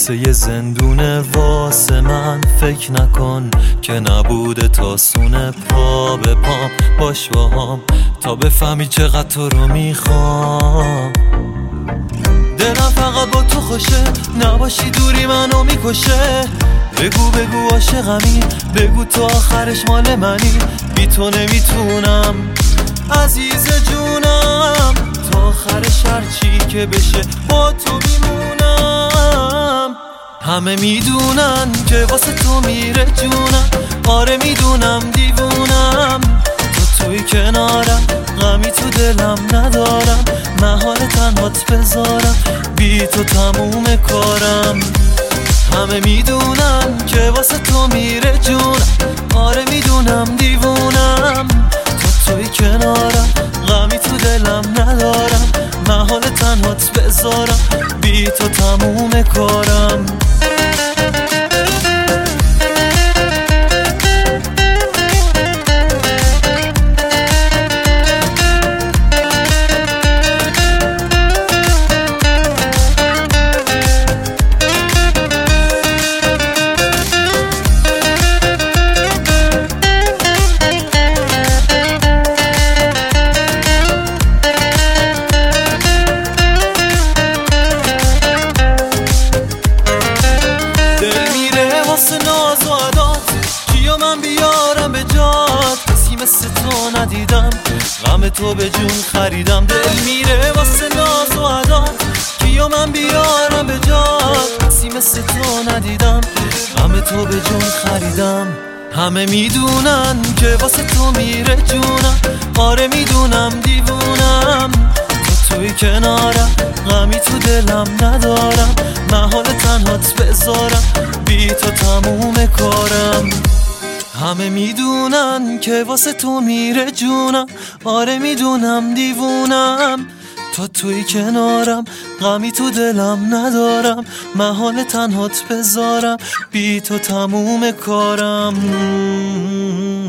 مثل یه زندونه واسه من. فکر نکن که نبوده تا سونه، پا به پام باش باهام تا بفهمی چقدر تو رو میخوام. دلم فقط با تو خوشه، نباشی دوری منو میکشه. بگو بگو عاشقمی، بگو تا آخرش مال منی. بی تو نمیتونم عزیز جونم، تا آخرش هرچی که بشه با تو میمونم. همه میدونن که واسه تو میره جونم، آره میدونم دیوونم. تو توی کنارم، غمی تو دلم ندارم. محال تنهات بذارم، بی تو تموم کارم. همه میدونن که واسه تو میره جونم، آره میدونم دیوونم. تو توی کنارم، غمی تو دلم ندارم. محال تنهات بذارم، بی تو تموم کارم. ناز و عدات کیا من بیارم به جات، کسی مثل تو ندیدم، غم تو به جون خریدم. دل میره واسه ناز و عدات کیا من بیارم به جات، کسی مثل تو ندیدم، غم تو به جون خریدم. همه میدونن که واسه تو میره جونم، آره میدونم دیوونم. تو توی کنارم، غمی تو دلم ندارم. محال تنهات بذارم، بی تو تموم کارم. همه میدونن که واسه تو میره جونم، آره میدونم دیوونم. تو توی کنارم، غمی تو دلم ندارم. محال تنهات بذارم، بی تو تموم کارم.